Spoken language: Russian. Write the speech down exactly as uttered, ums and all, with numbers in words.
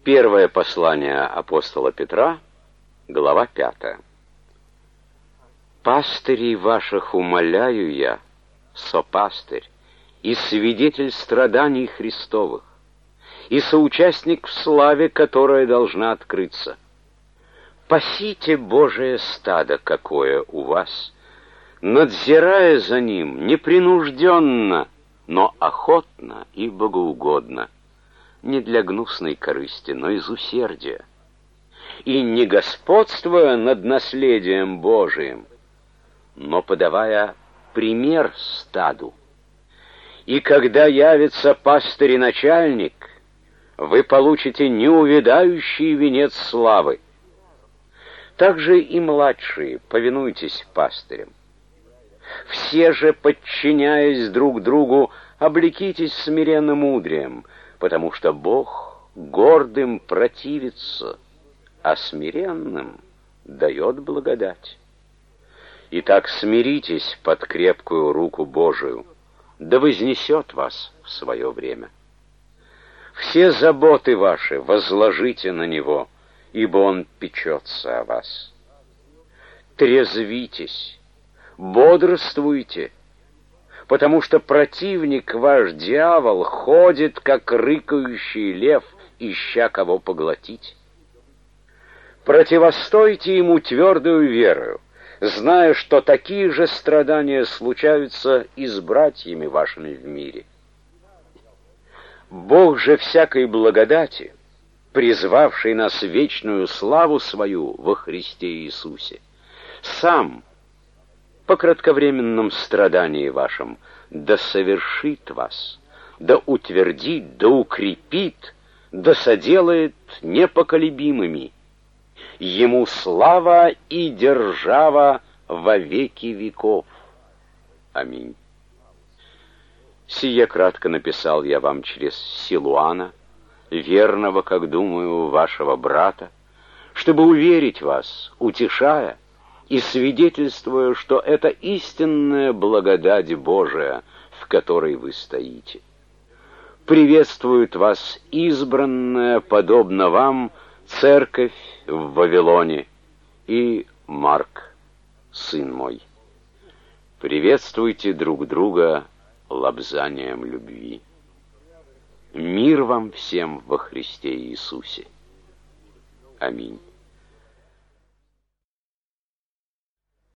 Первое послание апостола Петра, глава пятая. «Пастырей ваших умоляю я, сопастырь, и свидетель страданий Христовых, и соучастник в славе, которая должна открыться. Пасите Божие стадо, какое у вас, надзирая за ним непринужденно, но охотно и богоугодно, не для гнусной корысти, но из усердия, и не господствуя над наследием Божиим, но подавая пример стаду. И когда явится пастырь и начальник, вы получите неувядающий венец славы. Также и младшие, повинуйтесь пастырям. Все же, подчиняясь друг другу, облекитесь смиренным мудрием, потому что Бог гордым противится, а смиренным дает благодать. Итак, смиритесь под крепкую руку Божию, да вознесет вас в свое время. Все заботы ваши возложите на Него, ибо Он печется о вас. Трезвитесь, бодрствуйте, потому что противник ваш, дьявол, ходит, как рыкающий лев, ища кого поглотить. Противостойте ему твердою верою, зная, что такие же страдания случаются и с братьями вашими в мире. Бог же всякой благодати, призвавший нас в вечную славу свою во Христе Иисусе, сам по кратковременном страдании вашем да совершит вас, да утвердит, да укрепит, да соделает непоколебимыми. Ему слава и держава во веки веков. Аминь. Сие кратко написал я вам через Силуана, верного, как думаю, вашего брата, чтобы уверить вас, утешая и свидетельствуя, что это истинная благодать Божия, в которой вы стоите. Приветствует вас избранная, подобно вам, церковь в Вавилоне и Марк, сын мой. Приветствуйте друг друга лобзанием любви. Мир вам всем во Христе Иисусе. Аминь.